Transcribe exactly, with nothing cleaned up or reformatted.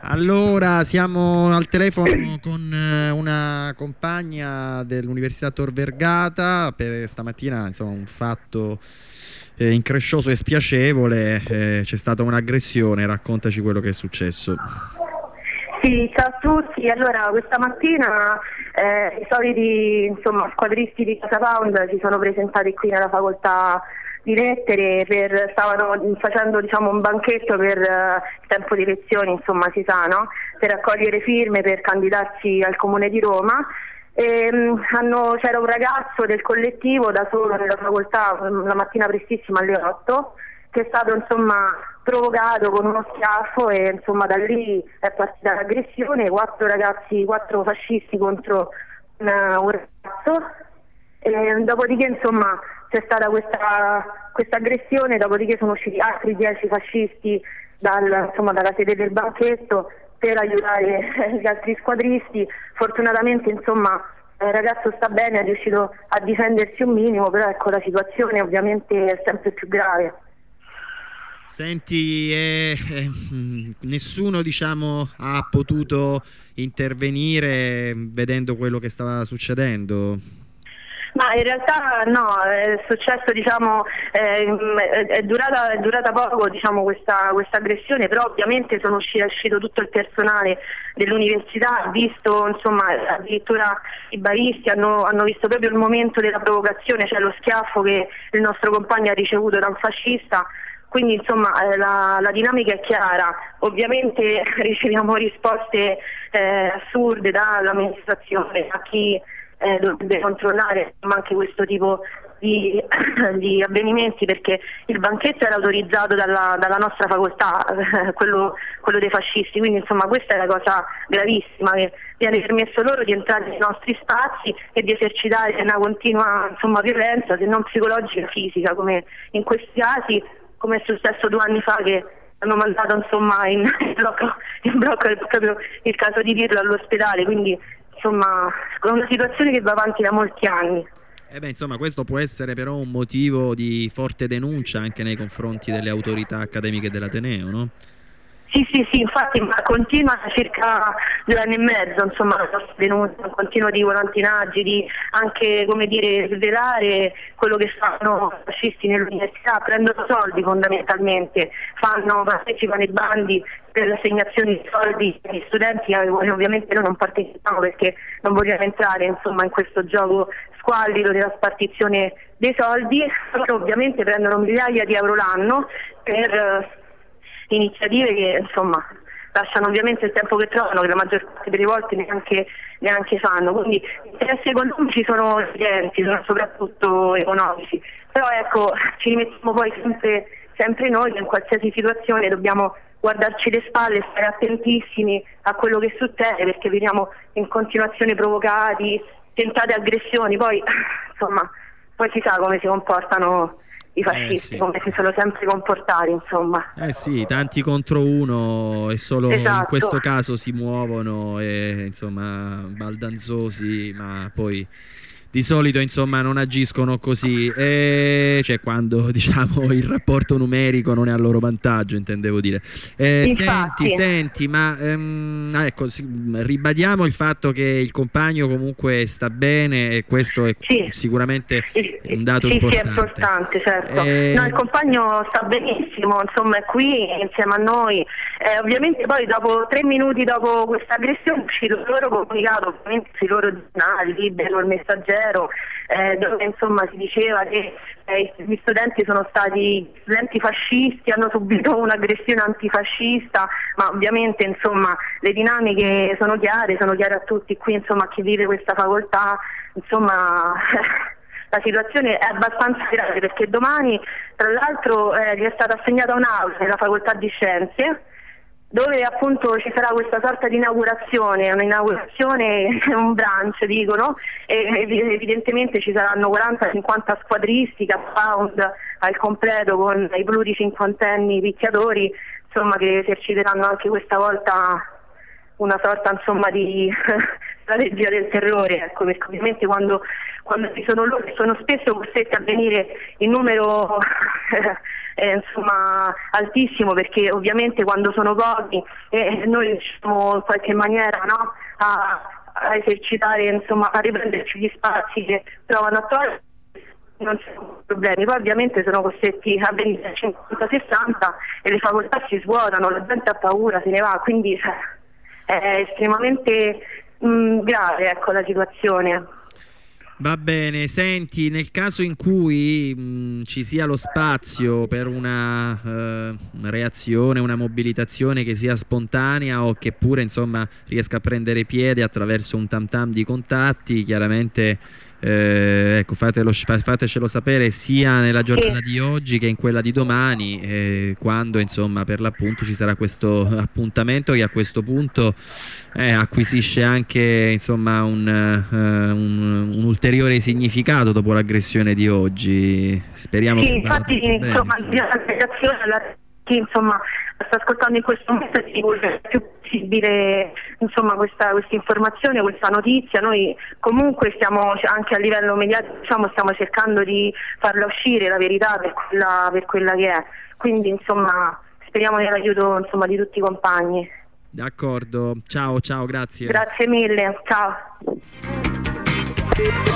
Allora, siamo al telefono con una compagna dell'Università Tor Vergata per stamattina, insomma, un fatto eh, increscioso e spiacevole. Eh, c'è stata un'aggressione, raccontaci quello che è successo. Sì, ciao a tutti. Allora, questa mattina eh, i soliti insomma, squadristi di Casa Pound si sono presentati qui nella facoltà di lettere, per, stavano facendo diciamo, un banchetto per uh, il tempo di lezioni, insomma si sa, no? Per raccogliere firme per candidarsi al Comune di Roma. E, um, hanno, c'era un ragazzo del collettivo da solo nella facoltà um, la mattina prestissima alle otto, che è stato insomma provocato con uno schiaffo e insomma da lì è partita l'aggressione, quattro ragazzi, quattro fascisti contro un, un ragazzo, e dopodiché insomma c'è stata questa, questa aggressione, dopodiché sono usciti altri dieci fascisti dal, insomma, dalla sede del banchetto per aiutare gli altri squadristi. Fortunatamente insomma il ragazzo sta bene, è riuscito a difendersi un minimo, però ecco la situazione ovviamente è sempre più grave. Senti, eh, eh, nessuno diciamo ha potuto intervenire vedendo quello che stava succedendo? Ma in realtà no, è successo, diciamo, eh, è, durata, è durata poco diciamo, questa, questa aggressione, però ovviamente sono uscito, è uscito tutto il personale dell'università, ha visto, insomma, addirittura i baristi hanno, hanno visto proprio il momento della provocazione, cioè lo schiaffo che il nostro compagno ha ricevuto da un fascista. Quindi insomma la, la dinamica è chiara, ovviamente riceviamo risposte eh, assurde dall'amministrazione a chi eh, dovrebbe controllare anche questo tipo di, di avvenimenti, perché il banchetto era autorizzato dalla, dalla nostra facoltà, eh, quello, quello dei fascisti, quindi insomma questa è la cosa gravissima, che viene permesso loro di entrare nei nostri spazi e di esercitare una continua insomma, violenza, se non psicologica, fisica, come in questi casi, come è successo due anni fa che hanno mandato insomma in, in blocco, in blocco è proprio il caso di dirlo all'ospedale, quindi insomma è una situazione che va avanti da molti anni. Eh beh, insomma, questo può essere però un motivo di forte denuncia anche nei confronti delle autorità accademiche dell'Ateneo, no? Sì, sì, sì, infatti ma continua da circa due anni e mezzo, insomma, la nostra denuncia, un continuo di volantinaggio, di anche, come dire, svelare quello che fanno i fascisti nell'università, prendono soldi fondamentalmente, fanno, partecipano ai bandi per l'assegnazione di soldi agli studenti, e ovviamente noi non partecipiamo perché non vogliamo entrare, insomma, in questo gioco squallido della spartizione dei soldi, però ovviamente prendono migliaia di euro l'anno per iniziative che insomma lasciano ovviamente il tempo che trovano, che la maggior parte delle volte neanche, neanche fanno, quindi gli interessi economici sono evidenti, sono soprattutto economici, però ecco ci rimettiamo poi sempre, sempre noi che in qualsiasi situazione dobbiamo guardarci le spalle, stare attentissimi a quello che succede, perché veniamo in continuazione provocati, tentate aggressioni, poi insomma poi si sa come si comportano i fascisti, eh sì, come si sono sempre comportati, insomma. Eh sì, tanti contro uno, e solo esatto. In questo caso si muovono e insomma baldanzosi, ma poi di solito insomma non agiscono così, e cioè quando diciamo il rapporto numerico non è a loro vantaggio, intendevo dire. Eh, senti, senti, ma ehm, ecco, ribadiamo il fatto che il compagno comunque sta bene, e questo è sì. sicuramente un dato sì, importante. Sì, è importante, certo. Eh... No, il compagno sta benissimo, insomma è qui insieme a noi. Eh, ovviamente poi dopo tre minuti dopo questa aggressione è uscito il loro comunicato, ovviamente sui loro giornali, Libero, il Messaggero, Eh, dove insomma si diceva che eh, gli studenti sono stati studenti fascisti, hanno subito un'aggressione antifascista, ma ovviamente insomma le dinamiche sono chiare, sono chiare a tutti qui, insomma a chi vive questa facoltà, insomma la situazione è abbastanza grave, perché domani tra l'altro eh, gli è stata assegnata un'aula nella facoltà di scienze, dove appunto ci sarà questa sorta di inaugurazione, un'inaugurazione, un brunch dicono, e evidentemente ci saranno quaranta cinquanta squadristi, K-Pound al completo con i pluricinquantenni picchiatori, insomma che eserciteranno anche questa volta una sorta insomma di strategia del terrore, ecco, perché ovviamente quando, quando ci sono loro sono spesso costretti a venire in numero eh, insomma altissimo, perché ovviamente quando sono pochi eh, noi riusciamo in qualche maniera, no, a, a esercitare, insomma, a riprenderci gli spazi che trovano attuale, non ci sono problemi. Poi ovviamente sono costretti a venire a cinquanta sessanta e le facoltà si svuotano, la gente ha paura, se ne va, quindi è estremamente mh, grave, ecco, la situazione. Va bene, senti, nel caso in cui mh, ci sia lo spazio per una eh, reazione, una mobilitazione che sia spontanea o che pure, insomma, riesca a prendere piede attraverso un tam tam di contatti, chiaramente eh, ecco, fatelo, fatecelo sapere sia nella giornata sì. di oggi che in quella di domani, eh, quando, insomma, per l'appunto ci sarà questo appuntamento che a questo punto eh, acquisisce anche, insomma, un, uh, un, un ulteriore significato dopo l'aggressione di oggi. Speriamo sì, che infatti, bene, insomma, insomma. Chi, insomma, sta ascoltando in questo momento si divulga il più possibile, insomma, questa, questa informazione, questa notizia. Noi comunque stiamo anche a livello mediatico, diciamo, stiamo cercando di farla uscire la verità per quella, per quella che è, quindi, insomma, speriamo nell'aiuto, insomma, di tutti i compagni. D'accordo, ciao ciao, grazie. Grazie mille, ciao.